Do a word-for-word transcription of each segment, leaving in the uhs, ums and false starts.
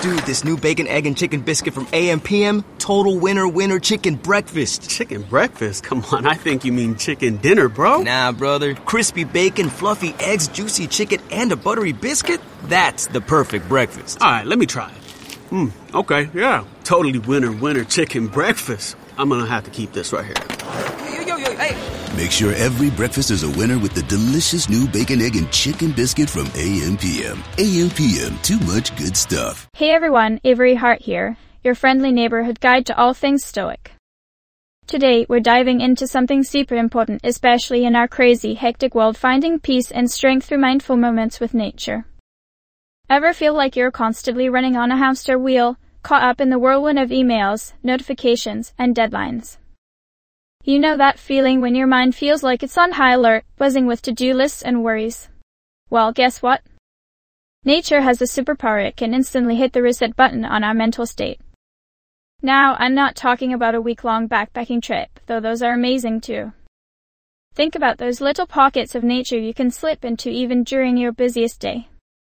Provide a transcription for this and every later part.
Dude, this new bacon, egg, and chicken biscuit from A M P M, total winner winner chicken breakfast. Chicken breakfast? Come on, I think you mean chicken dinner, bro. Nah, brother. Crispy bacon, fluffy eggs, juicy chicken, and a buttery biscuit? That's the perfect breakfast. All right, let me try it. Hmm, okay, yeah. Totally winner winner chicken breakfast. I'm gonna have to keep this right here. Yo, yo, yo, hey. Make sure every breakfast is a winner with the delicious new bacon, egg, and chicken biscuit from A M P M. A M P M, too much good stuff. Hey everyone, Avery Hart here, your friendly neighborhood guide to all things Stoic. Today, we're diving into something super important, especially in our crazy, hectic world, finding peace and strength through mindful moments with nature. Ever feel like you're constantly running on a hamster wheel, caught up in the whirlwind of emails, notifications, and deadlines? You know that feeling when your mind feels like it's on high alert, buzzing with to-do lists and worries? Well, guess what? Nature has a superpower. It can instantly hit the reset button on our mental state. Now, I'm not talking about a week-long backpacking trip, though those are amazing too. Think about those little pockets of nature you can slip into even during your busiest day.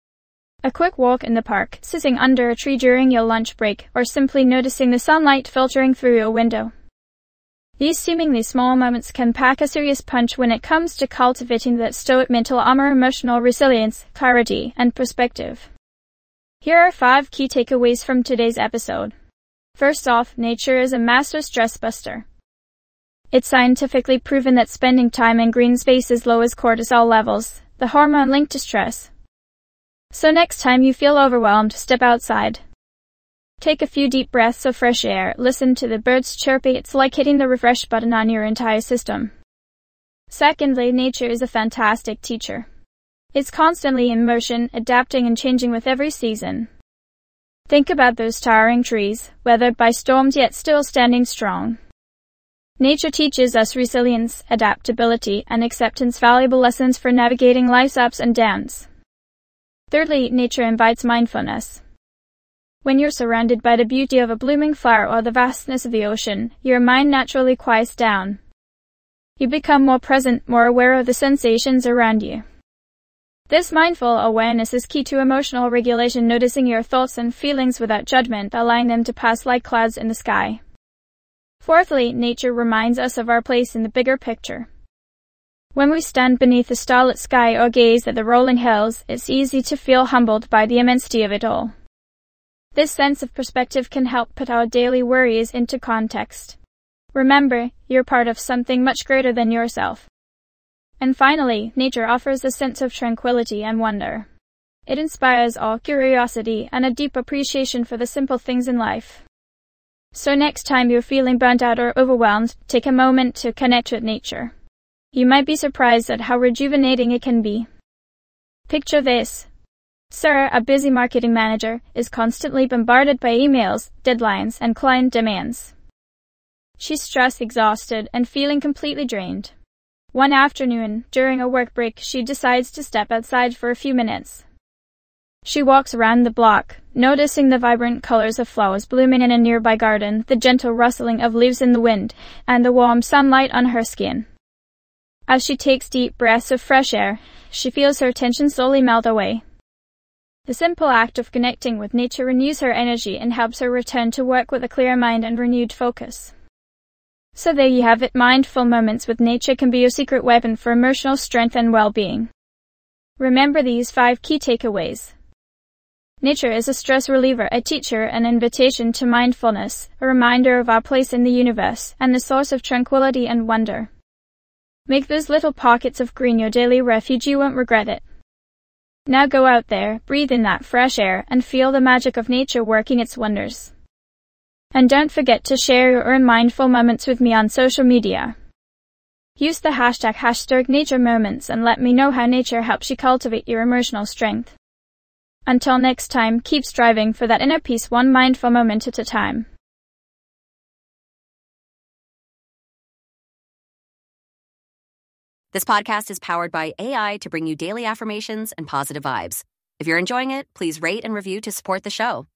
A quick walk in the park, sitting under a tree during your lunch break, or simply noticing the sunlight filtering through your window. These seemingly small moments can pack a serious punch when it comes to cultivating that stoic mental armor, emotional resilience, clarity, and perspective. Here are five key takeaways from today's episode. First off, nature is a master stress buster. It's scientifically proven that spending time in green spaces lowers cortisol levels, the hormone linked to stress. So next time you feel overwhelmed, step outside. Take a few deep breaths of fresh air, listen to the birds chirping. It's like hitting the refresh button on your entire system. Secondly, nature is a fantastic teacher. It's constantly in motion, adapting and changing with every season. Think about those towering trees, weathered by storms yet still standing strong. Nature teaches us resilience, adaptability, and acceptance, valuable lessons for navigating life's ups and downs. Thirdly, nature invites mindfulness. When you're surrounded by the beauty of a blooming flower or the vastness of the ocean, your mind naturally quiets down. You become more present, more aware of the sensations around you. This mindful awareness is key to emotional regulation, noticing your thoughts and feelings without judgment, allowing them to pass like clouds in the sky. Fourthly, nature reminds us of our place in the bigger picture. When we stand beneath the starlit sky or gaze at the rolling hills, it's easy to feel humbled by the immensity of it all. This sense of perspective can help put our daily worries into context. Remember, you're part of something much greater than yourself. And finally, nature offers a sense of tranquility and wonder. It inspires awe, curiosity, and a deep appreciation for the simple things in life. So next time you're feeling burnt out or overwhelmed, take a moment to connect with nature. You might be surprised at how rejuvenating it can be. Picture this. Sarah, a busy marketing manager, is constantly bombarded by emails, deadlines, and client demands. She's stressed, exhausted, and feeling completely drained. One afternoon, during a work break, she decides to step outside for a few minutes. She walks around the block, noticing the vibrant colors of flowers blooming in a nearby garden, the gentle rustling of leaves in the wind, and the warm sunlight on her skin. As she takes deep breaths of fresh air, she feels her tension slowly melt away. The simple act of connecting with nature renews her energy and helps her return to work with a clear mind and renewed focus. So there you have it. Mindful moments with nature can be your secret weapon for emotional strength and well-being. Remember these five key takeaways. Nature is a stress reliever, a teacher, an invitation to mindfulness, a reminder of our place in the universe, and a source of tranquility and wonder. Make those little pockets of green your daily refuge. You won't regret it. Now go out there, breathe in that fresh air, and feel the magic of nature working its wonders. And don't forget to share your own mindful moments with me on social media. Use the hashtag hashtag nature moments and let me know how nature helps you cultivate your emotional strength. Until next time, keep striving for that inner peace, one mindful moment at a time. This podcast is powered by A I to bring you daily affirmations and positive vibes. If you're enjoying it, please rate and review to support the show.